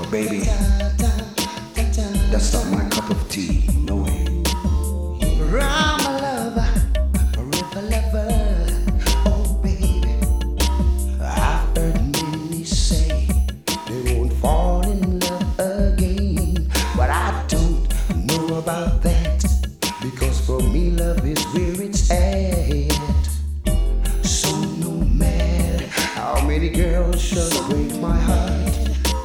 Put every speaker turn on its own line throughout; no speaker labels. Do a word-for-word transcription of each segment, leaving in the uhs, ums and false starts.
But baby, that's not my cup of tea. No way.
I'm a lover, a river lover. Oh baby, I've heard many say they won't fall in love again, but I don't know about that, because for me love is where it's at. So no matter how many girls shall break my heart,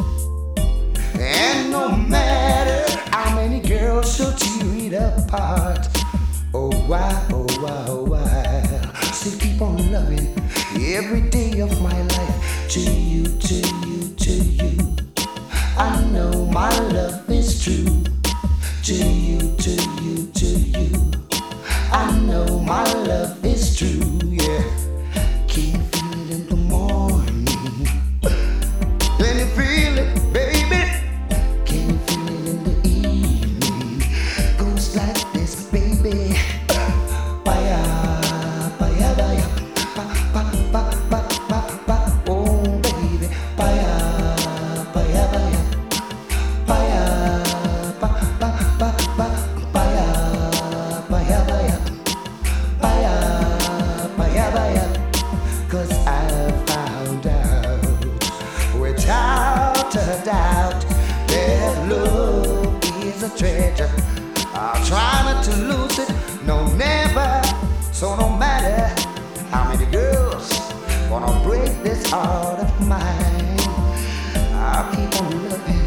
and no matter how many girls shall tear it apart, oh why, oh why, oh why, still keep on loving every day of my life. To you, to you, to you, I know my love is true. To you, to you, to you, I know my love is true, yeah. Can you feel it in the morning? Can you feel it, baby? Can you feel it in the evening? Goes like this, baby. Baya, baya, baya, ba, ba, ba, ba, ba, ba. Oh, baby. Baya, baya, baya, baya, ba, ba, ba, ba. Baya, baya, baya, baya, baya, baya. 'Cause I found out, without a doubt, that love is a treasure. I'll try not to lose it, no, never. So no matter how many girls gonna break this heart of mine, I'll keep on loving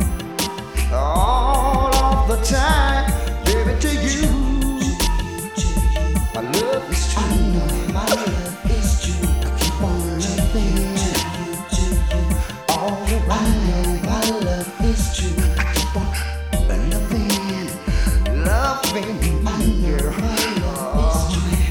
all of the time, baby, to you. My love is true. I know my love is true. I keep on loving all the while. I know my love is true. I keep on loving, loving you. I know my love is true.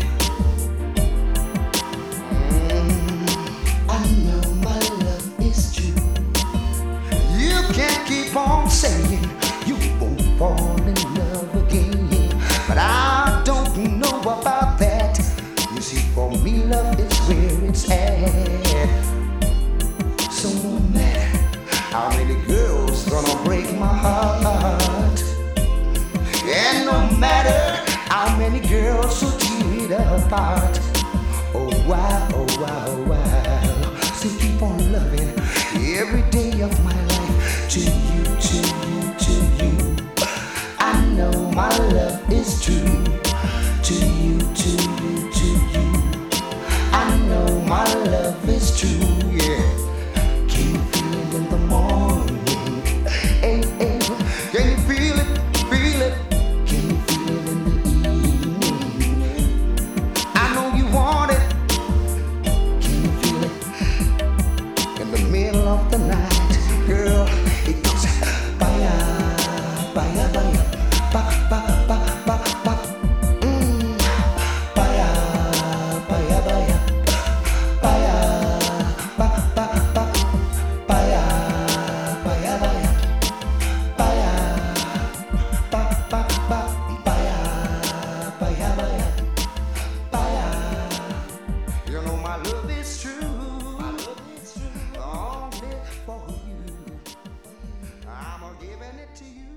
Mm, I know my love is true. You can't keep on saying you won't fall in love again, but I don't know about that. You see, for me, love is where it's at. So no matter how many girls gonna break my heart, and no matter how many girls will tear it apart, oh wow, oh wow, oh wow, still keep on loving every day of my life. To you, to you, to you, I know my love is true. To you, to you, to you, I know my love is true, yeah. Can you feel it in the morning? Hey, hey, can you feel it, feel it? Can you feel it in the evening? I know you want it. Can you feel it in the middle of the night? Girl, it goes baya, baya, baya, ba, ba, ba, ba, ba. Mm. Baya, baya, baya, baya, ba, ba, ba. Baya, baya, baya, baya, ba, ba, ba. Baya, baya, baya, baya. You know my love is true. My love is true. Only for you. I'm giving it to you.